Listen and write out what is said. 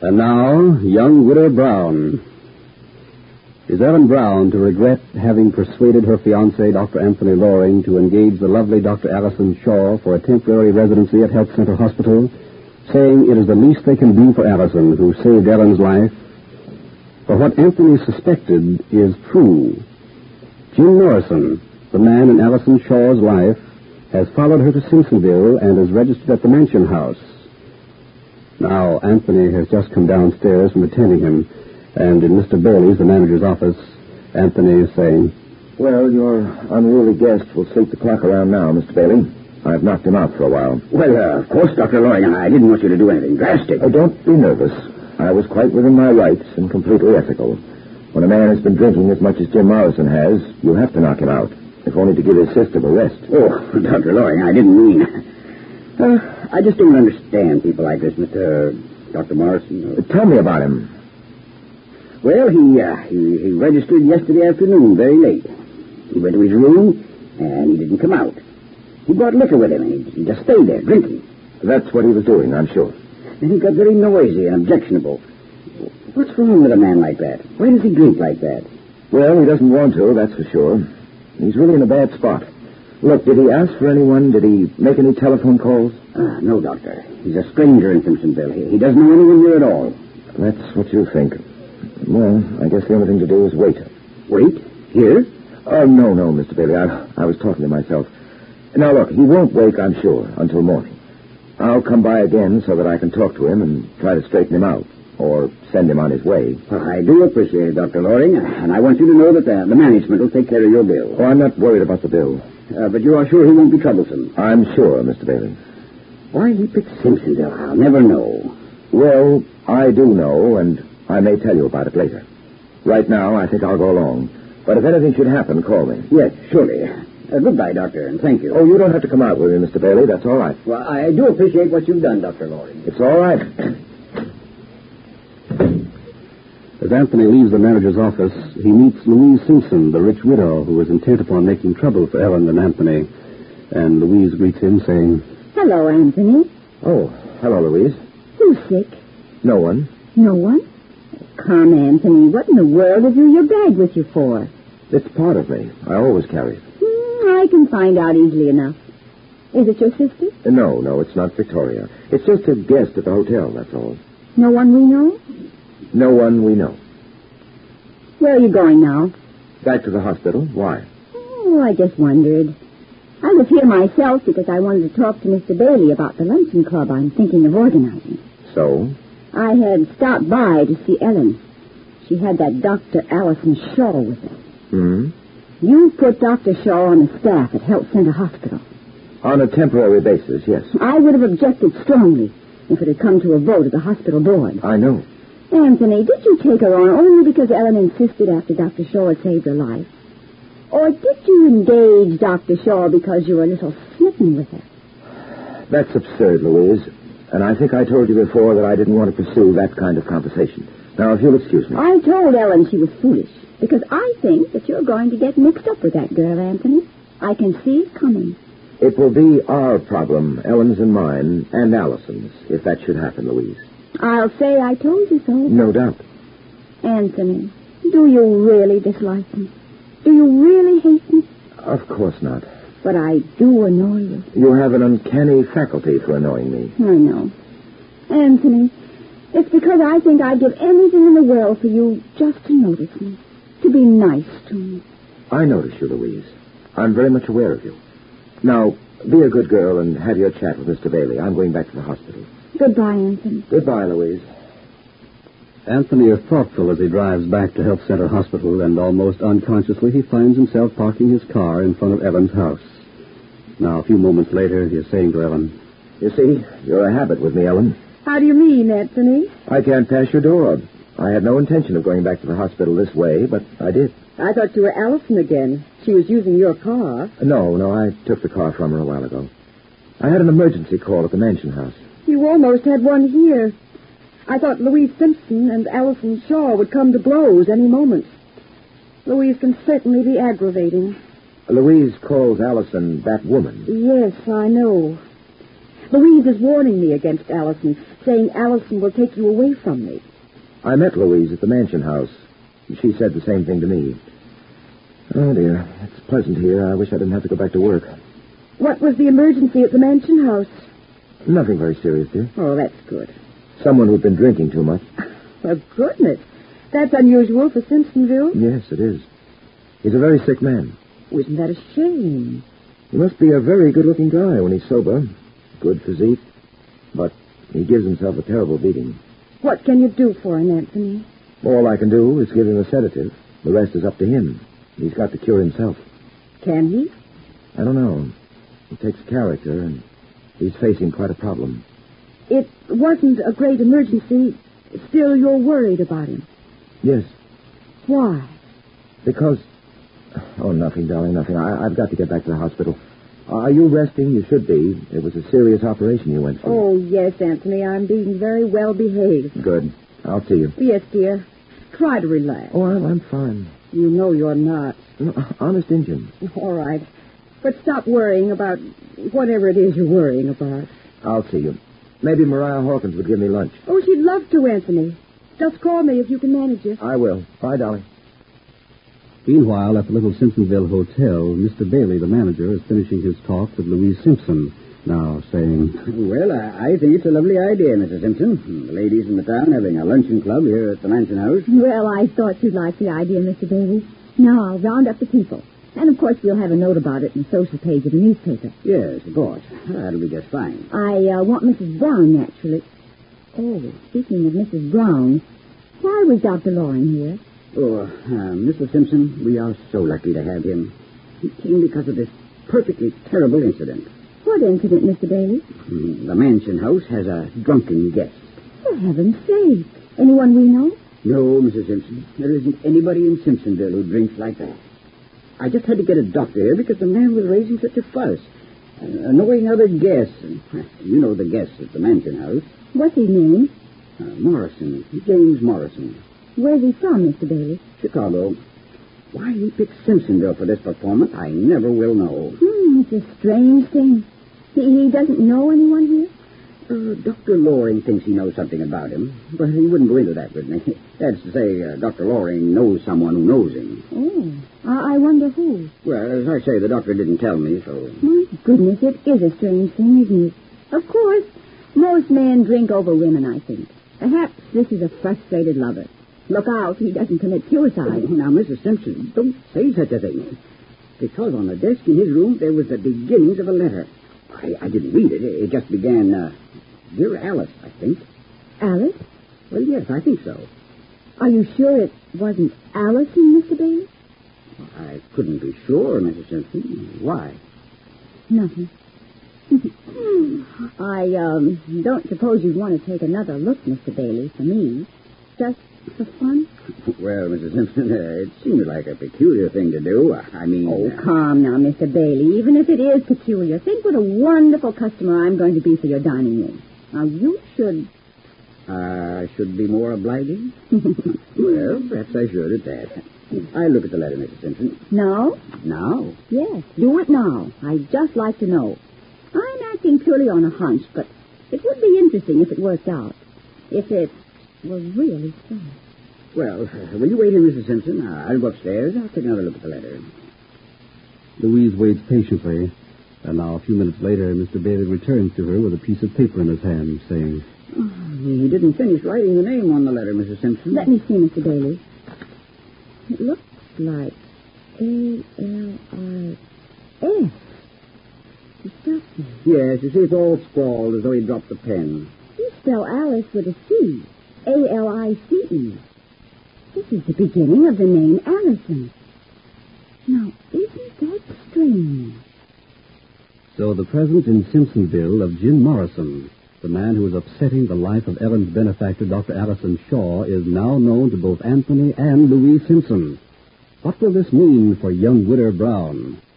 And now, young Widow Brown. Is Ellen Brown to regret having persuaded her fiancé, Dr. Anthony Loring, to engage the lovely Dr. Allison Shaw for a temporary residency at Health Center Hospital, saying it is the least they can do for Allison, who saved Ellen's life? For what Anthony suspected is true. Jim Morrison, the man in Allison Shaw's life, has followed her to Simpsonville and is registered at the Mansion House. Now, Anthony has just come downstairs from attending him, and in Mr. Bailey's, the manager's office, Anthony is saying, "Well, your unruly guest will sleep the clock around now, Mr. Bailey. I've knocked him out for a while." Well, of course, Dr. Loring, I didn't want you to do anything drastic. Don't be nervous. I was quite within my rights and completely ethical. When a man has been drinking as much as Jim Morrison has, you have to knock him out, if only to give his system a rest. Oh, Dr. Loring, I didn't mean... I just don't understand people like this, Dr. Morrison. Tell me about him. Well, he registered yesterday afternoon, very late. He went to his room, and he didn't come out. He brought liquor with him, and he just stayed there, drinking. That's what he was doing, I'm sure. And he got very noisy and objectionable. What's wrong with a man like that? Why does he drink like that? Well, he doesn't want to, that's for sure. He's really in a bad spot. Look, did he ask for anyone? Did he make any telephone calls? No, Doctor. He's a stranger in Simpsonville. He doesn't know anyone here at all. That's what you think. Well, I guess the only thing to do is wait. Wait? Here? No, Mr. Bailey. I was talking to myself. Now, look, he won't wake, I'm sure, until morning. I'll come by again so that I can talk to him and try to straighten him out, or send him on his way. Well, I do appreciate it, Dr. Loring, and I want you to know that the management will take care of your bill. Oh, I'm not worried about the bill. But you are sure he won't be troublesome? I'm sure, Mr. Bailey. Why he picked Simpsonville, I'll never know. Well, I do know, and I may tell you about it later. Right now, I think I'll go along. But if anything should happen, call me. Yes, surely. Goodbye, Doctor, and thank you. Oh, you don't have to come out with me, Mr. Bailey. That's all right. Well, I do appreciate what you've done, Dr. Loring. It's all right. As Anthony leaves the manager's office, he meets Louise Simpson, the rich widow who is intent upon making trouble for Ellen and Anthony. And Louise greets him, saying, "Hello, Anthony." Oh, hello, Louise. Who's sick? No one. No one? Come, Anthony, what in the world have you your bag with you for? It's part of me. I always carry it. I can find out easily enough. Is it your sister? No, it's not Victoria. It's just a guest at the hotel, that's all. No one we know? No one we know. Where are you going now? Back to the hospital. Why? Oh, I just wondered. I was here myself because I wanted to talk to Mr. Bailey about the luncheon club I'm thinking of organizing. So? I had stopped by to see Ellen. She had that Dr. Allison Shaw with her. Hmm? You put Dr. Shaw on the staff at Health Center Hospital. On a temporary basis, yes. I would have objected strongly if it had come to a vote of the hospital board. I know. Anthony, did you take her on only because Ellen insisted after Dr. Shaw had saved her life? Or did you engage Dr. Shaw because you were a little smitten with her? That's absurd, Louise. And I think I told you before that I didn't want to pursue that kind of conversation. Now, if you'll excuse me. I told Ellen she was foolish because I think that you're going to get mixed up with that girl, Anthony. I can see it coming. It will be our problem, Ellen's and mine, and Allison's, if that should happen, Louise. I'll say I told you so. No doubt. Anthony, do you really dislike me? Do you really hate me? Of course not. But I do annoy you. You have an uncanny faculty for annoying me. I know. Anthony, it's because I think I'd give anything in the world for you just to notice me, to be nice to me. I notice you, Louise. I'm very much aware of you. Now, be a good girl and have your chat with Mr. Bailey. I'm going back to the hospital. Goodbye, Anthony. Goodbye, Louise. Anthony is thoughtful as he drives back to Health Center Hospital, and almost unconsciously he finds himself parking his car in front of Ellen's house. Now, a few moments later, he is saying to Ellen, You see, you're a habit with me, Ellen. How do you mean, Anthony? I can't pass your door. I had no intention of going back to the hospital this way, but I did. I thought you were Allison again. She was using your car. No, I took the car from her a while ago. I had an emergency call at the Mansion House. You almost had one here. I thought Louise Simpson and Allison Shaw would come to blows any moment. Louise can certainly be aggravating. Louise calls Allison that woman. Yes, I know. Louise is warning me against Allison, saying Allison will take you away from me. I met Louise at the mansion house. She said the same thing to me. Oh, dear. It's pleasant here. I wish I didn't have to go back to work. What was the emergency at the mansion house? Nothing very serious, dear. Oh, that's good. Someone who'd been drinking too much. For goodness. That's unusual for Simpsonville. Yes, it is. He's a very sick man. Oh, isn't that a shame? He must be a very good-looking guy when he's sober. Good physique. But he gives himself a terrible beating. What can you do for him, Anthony? All I can do is give him a sedative. The rest is up to him. He's got to cure himself. Can he? I don't know. It takes character, and he's facing quite a problem. It wasn't a great emergency. Still, you're worried about him. Yes. Why? Because... Oh, nothing, darling, nothing. I've got to get back to the hospital. Are you resting? You should be. It was a serious operation you went through. Oh, yes, Anthony. I'm being very well behaved. Good. I'll see you. Yes, dear. Try to relax. Oh, I'm fine. You know you're not. No, honest Injun. All right. But stop worrying about whatever it is you're worrying about. I'll see you. Maybe Mariah Hawkins would give me lunch. Oh, she'd love to, Anthony. Just call me if you can manage it. I will. Bye, darling. Meanwhile, at the little Simpsonville hotel, Mr. Bailey, the manager, is finishing his talk with Louise Simpson, now saying... Well, I think it's a lovely idea, Mrs. Simpson. The ladies in the town having a luncheon club here at the mansion house. Well, I thought you'd like the idea, Mr. Bailey. Now I'll round up the people. And, of course, we'll have a note about it in the social page of the newspaper. Yes, of course. That'll be just fine. I want Mrs. Brown, naturally. Oh, speaking of Mrs. Brown, why was Dr. Loring here? Oh, Mrs. Simpson, we are so lucky to have him. He came because of this perfectly terrible incident. What incident, Mr. Bailey? The mansion house has a drunken guest. For heaven's sake. Anyone we know? No, Mrs. Simpson. There isn't anybody in Simpsonville who drinks like that. I just had to get a doctor here because the man was raising such a fuss. Annoying other guests. You know the guests at the mansion house. What's his name? Morrison. James Morrison. Where's he from, Mr. Bailey? Chicago. Why he picked Simpsonville for this performance, I never will know. It's a strange thing. He doesn't know anyone here? Dr. Loring thinks he knows something about him, but he wouldn't go into that with me. That's to say, Dr. Loring knows someone who knows him. Oh, I wonder who. Well, as I say, the doctor didn't tell me, so... My goodness, it is a strange thing, isn't it? Of course, most men drink over women, I think. Perhaps this is a frustrated lover. Look out, he doesn't commit suicide. Now, Mrs. Simpson, don't say such a thing. Because on the desk in his room, there was the beginnings of a letter. I didn't read it. It just began, Dear Alice, I think. Alice? Well, yes, I think so. Are you sure it wasn't Allison, Mr. Bailey? I couldn't be sure, Mrs. Simpson. Why? Nothing. I don't suppose you'd want to take another look, Mr. Bailey, for me. Just for fun? Well, Mrs. Simpson, it seems like a peculiar thing to do. I mean... Oh, calm now, Mr. Bailey. Even if it is peculiar, think what a wonderful customer I'm going to be for your dining room. Now, you should... I should be more obliging? Well, perhaps I should at that. I'll look at the letter, Mrs. Simpson. Now? Now? Yes, do it now. I'd just like to know. I'm acting purely on a hunch, but it would be interesting if it worked out. If it was really so. Well, will you wait here, Mrs. Simpson? I'll go upstairs. I'll take another look at the letter. Louise waits patiently, and now a few minutes later, Mr. Bailey returns to her with a piece of paper in his hand, saying... Oh, he didn't finish writing the name on the letter, Mrs. Simpson. Let me see, Mr. Bailey. It looks like A-L-I-S. Disgusting. Yes, you see, it's all scrawled as though he dropped the pen. You spell Alice with a C. A-L-I-C-E. This is the beginning of the name Allison. Now, isn't that strange? So the presence in Simpsonville of Jim Morrison, the man who was upsetting the life of Ellen's benefactor, Dr. Allison Shaw, is now known to both Anthony and Louise Simpson. What will this mean for young Widow Brown?